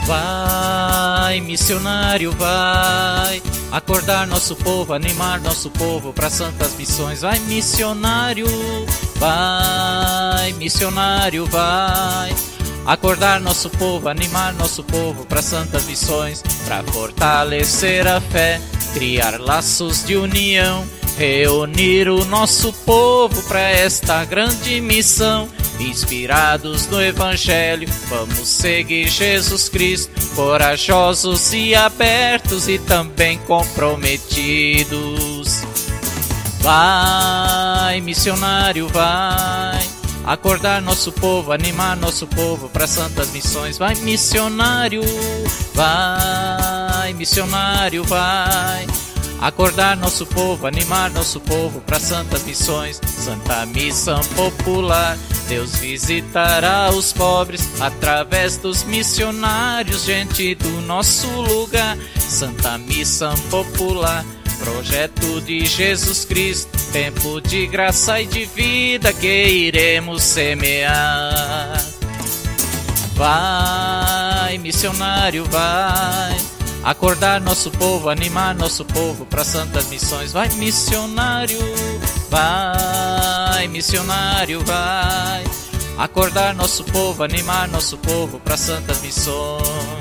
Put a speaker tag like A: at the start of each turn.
A: Vai, missionário, vai acordar nosso povo, animar nosso povo para santas missões. Vai, missionário, vai acordar nosso povo, animar nosso povo para santas missões, para fortalecer a fé, criar laços de união, reunir o nosso povo para esta grande missão. Inspirados no Evangelho, vamos seguir Jesus Cristo, corajosos e abertos e também comprometidos. Vai, missionário, vai acordar nosso povo, animar nosso povo para santas missões. Vai, missionário, vai acordar nosso povo, animar nosso povo para santas missões. Santa Missão Popular, Deus visitará os pobres através dos missionários, gente do nosso lugar. Santa Missão Popular, projeto de Jesus Cristo, tempo de graça e de vida que iremos semear. Vai, missionário, vai acordar nosso povo, animar nosso povo para santas missões. Vai, missionário, vai acordar nosso povo, animar nosso povo para santas missões.